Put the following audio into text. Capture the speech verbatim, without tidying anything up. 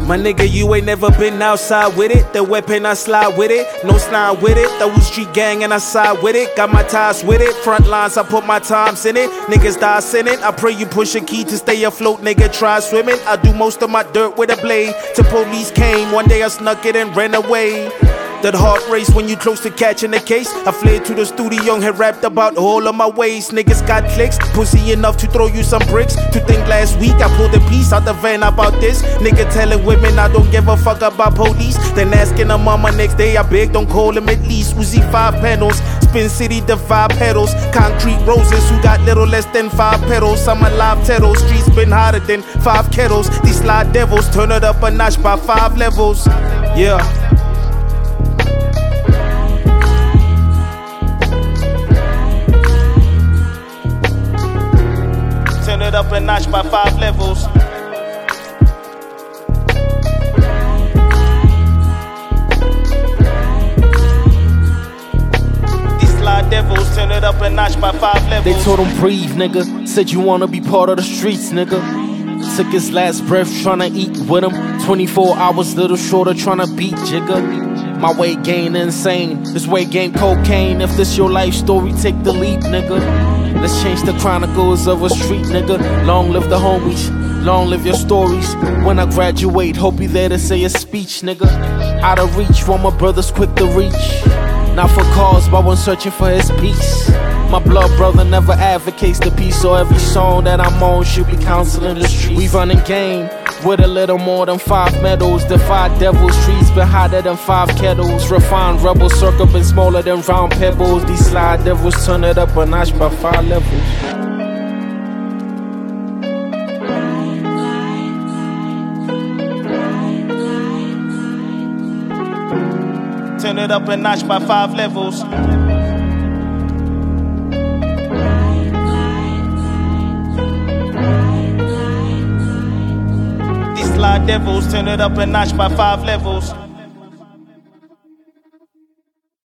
My nigga, you ain't never been outside with it. The weapon, I slide with it. No slime with it. The street gang and I side with it. Got my ties with it. Front lines, I put my times in it. Niggas die in it. I pray you push a key to stay afloat. Nigga, try swimming. I do most of my dirt with a blade. Till police came. One day I snuck it and ran away. That heart race when you close to catching a case. I fled to the studio and had rapped about all of my ways. Niggas got clicks, pussy enough to throw you some bricks. To think last week I pulled a piece out the van about this. Nigga telling women I don't give a fuck about police. Then asking a mama next day I beg don't call him at least. Uzi five panels, Spin City the five pedals. Concrete roses who got little less than five pedals. I'm alive tettle, streets been hotter than five kettles. These slide devils turn it up a notch by five levels. Yeah. Turn it up a notch by five levels. These slide devils turn it up a notch by five levels. They told him breathe, nigga. Said you wanna be part of the streets, nigga. Took his last breath tryna eat with him. twenty-four hours, little shorter tryna beat Jigga. My weight gain insane. This weight gain cocaine. If this your life story, take the leap, nigga. Let's change the chronicles of a street, nigga. Long live the homies, long live your stories. When I graduate, hope you there to say a speech, nigga. Out of reach, while my brother's quick to reach. Not for cause, but when searching for his peace. My blood brother never advocates the peace, so every song that I'm on should be counseling the streets. We running game with a little more than five medals. Defy devils, streets been hotter than five kettles. Refined rebels, circle been smaller than round pebbles. These slide devils turn it up a notch by five levels. Turn it up a notch by five levels. These slide devils turn it up a notch by five levels.